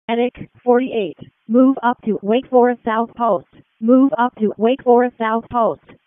Attic 48. Move up to Wake Forest South Post. Move up to Wake Forest South Post.